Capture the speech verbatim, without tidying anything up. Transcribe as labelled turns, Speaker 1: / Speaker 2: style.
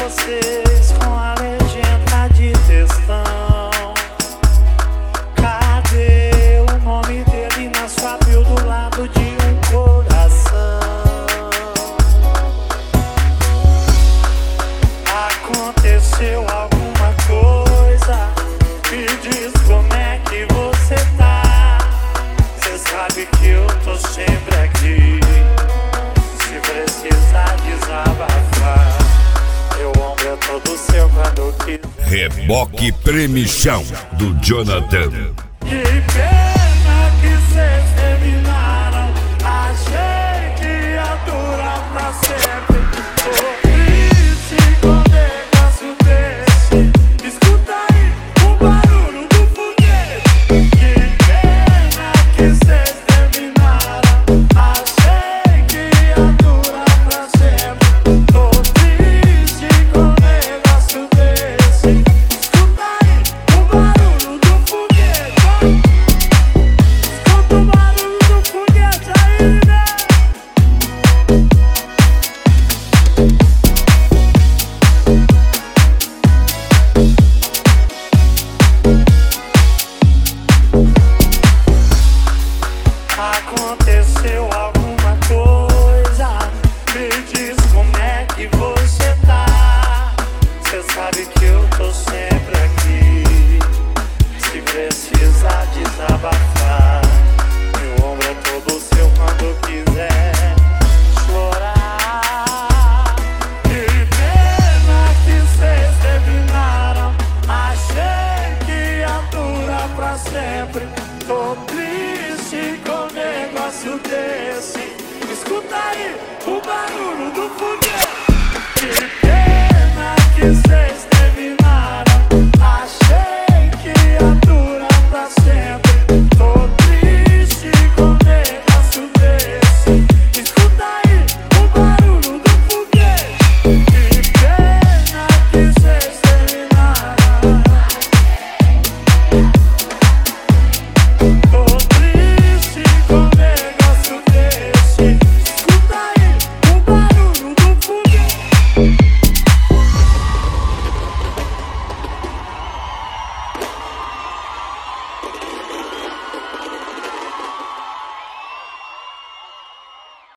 Speaker 1: vocês com a legenda de textão. Cadê o nome dele na sua bio do lado de um coração? Aconteceu alguma coisa? Me diz como é que você tá. Cê sabe que eu tô sempre aqui. Se precisar desabafar, meu ombro é todo seu quando quiser.
Speaker 2: Reboque Premichão do Jonathan.
Speaker 1: Que pena que cês terminaram. Achei que ia durar pra sempre. Tô triste com um negócio desse. Escuta aí o barulho do foguete. Que pena que cês terminaram. Achei que ia durar pra sempre. Tô triste com um negócio desse. Escuta aí o barulho do foguete. Escuta o barulho do foguete aí, né? Aconteceu alguma coisa? Me diz como é que você tá. Cê sabe que eu tô sempre aqui. Se precisar desabafar, meu ombro é todo seu quando quiser chorar. Que pena que cês terminaram. Achei que ia durar pra sempre. Tô triste com um negócio desse. Escuta aí o barulho do foguete. Que pena que cê